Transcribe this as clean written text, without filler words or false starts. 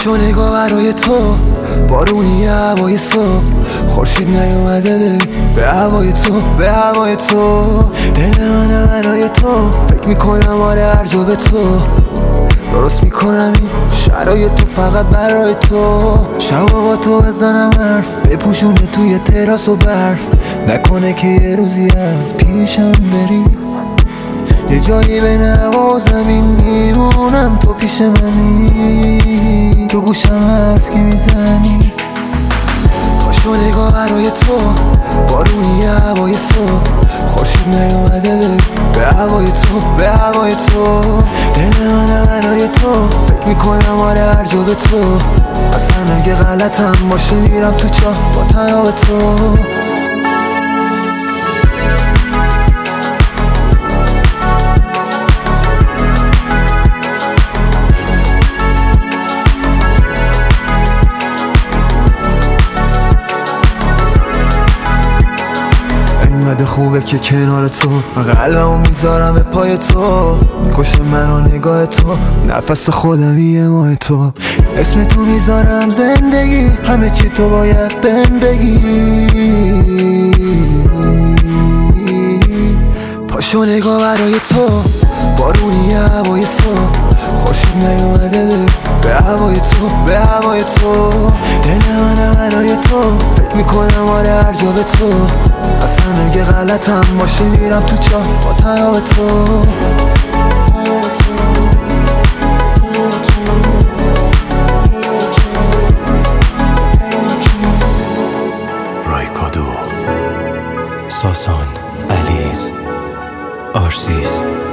پاشو نگاه برای تو، بارونی هوای صبح، خورشید نیومده به هوای تو، به هوای تو. دل من برای تو، فکر میکنم آره هر جا به تو، درست میکنم این شرایط تو فقط برای تو. شبا با تو بزنم حرف، بپوشونه توی تراس و برف، نکنه که یه روزی از پیشم بری، یه جایی بین هوا و زمین میمونم، تو پیش منی، تو گوشم حرف که میزنی. پاشو نگاه برای تو، بارونی هوای صبح، خورشید نیومده به هوای تو، به هوای تو. دل من برای تو، فکر میکنم آره هر جا به تو، اصلا اگه غلطم باشه میرم تو چاه با تنها به تو. انقدر خوبه که کنار تو، قلبمو میذارم به پای تو، میکشه منو نگاه تو، نفس خودم یه ماه تو، اسم تو میذارم زندگی، همه چی تو باید بهم بگی. پاشو نگاه برای تو، بارونی هوای صبح، خورشید نیومده به هوای تو، به هوای تو. دل من برای تو، فکر میکنم آره هر جا به تو، اصلا اگه غلطم باشه میرم تو چاه با تنها به تو. رایکادو، ساسان، علیز، آرسیس